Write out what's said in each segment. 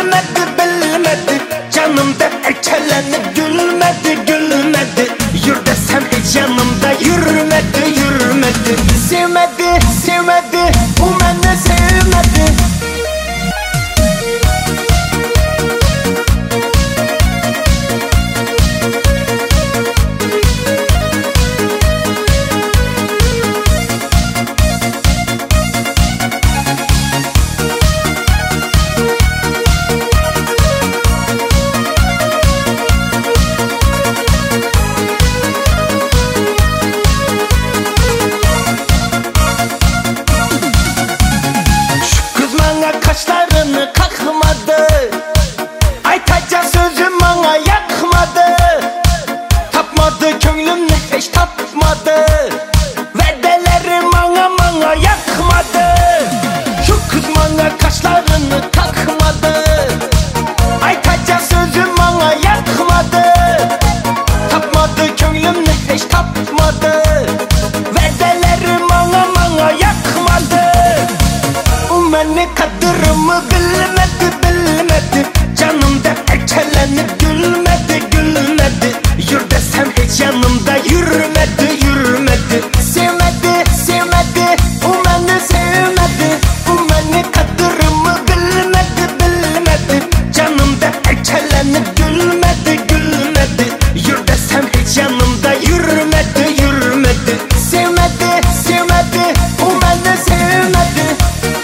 bilmedi bilmedi. Canımda erkelenip gülmedi gülmedi. Yür desem hiç yanımda yürümedi yürümedi. Sevmedi sevmedi, o beni sevmedi. Kaşlarını kakmadı, aytacak sözüm bana yakmadı. Tapmadı könlümü hiç tapmadı, vedelerim bana yakmadı. Şu kız bana kaşlarını kakmadı, aytacak sözüm bana yakmadı. Tapmadı könlümü hiç tapmadı, vedelerim bana yakmadı. Beni kadırımı bilmedi bilmedi. Canımda erkelenip gülmedi gülmedi. Yür desem hiç yanımda yürümedi yürümedi. Sevmedi sevmedi, o beni sevmedi. O beni kadırımı bilmedi bilmedi. Canımda erkelenip gülmedi gülmedi. Yür desem hiç yanımda yürümedi yürümedi. Sevmedi sevmedi, o beni sevmedi.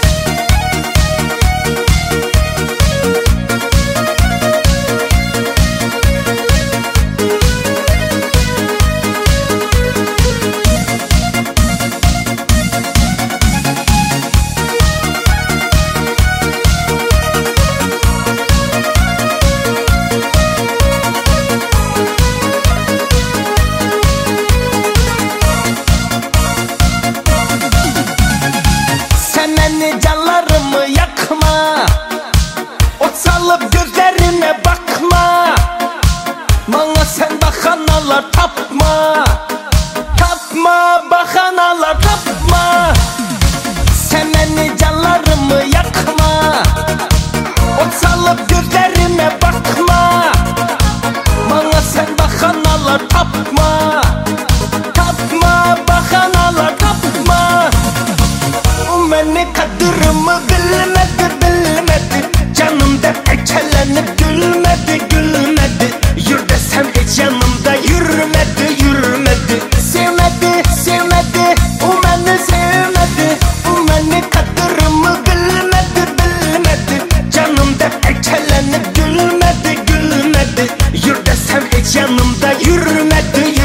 Canlarımı yakma, ot salıp gözlerime bakma. Bana sen bahanalar tapma, tapma bahanalar tapma. Sen beni canlarımı yakma, ot salıp gözlerime bakma. Bana sen bahanalar tapma, tapma bahanalar tapma. Beni kadırımı bilmedi bilmedi. Canımda erkelenip gülmedi gülmedi. Yür desem hiç yanımda yürümedi yürümedi. Sevmedi sevmedi, o beni sevmedi. O beni kadırımı bilmedi bilmedi. Canımda erkelenip gülmedi gülmedi. Yür desem hiç yanımda yürümedi.